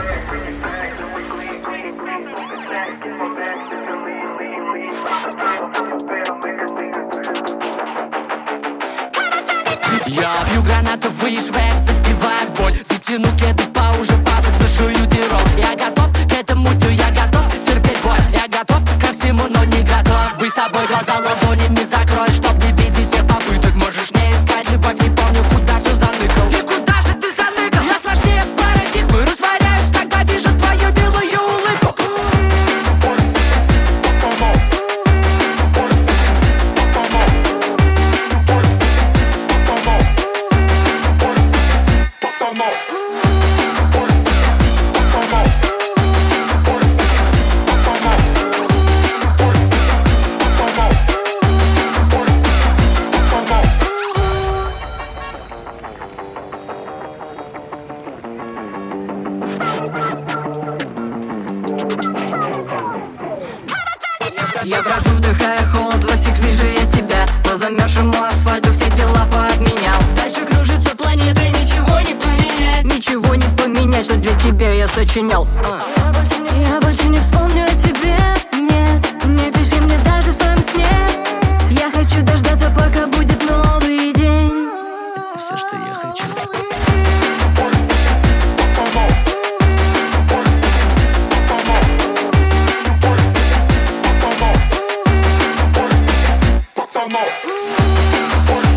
Я пью гранатовый швек, запиваю боль, затяну кеды по уже пафос, дышу юдирол. Я готов к этому дню, я готов терпеть боль. Я готов ко всему, но не готов быть с тобой глаза ладонями закрой, чтоб не видеть всех попыток. Можешь не искать любовь, не помню, куда все заныкал. И куда же ты заныкал? Я сложнее парадигмы, растворяюсь, когда вижу твою белую улыбку. Я брожу, вдыхая холод, во всех вижу я тебя. По замерзшему асфальту все дела поотменял. Дальше кружится планета и ничего не поменять. Ничего не поменять, что для тебя я сочинял. Я больше не вспомню о тебе, нет. Не пиши мне даже в своем сне. Я хочу дождаться, пока будет новый день. Это все, что я хочу. Some more.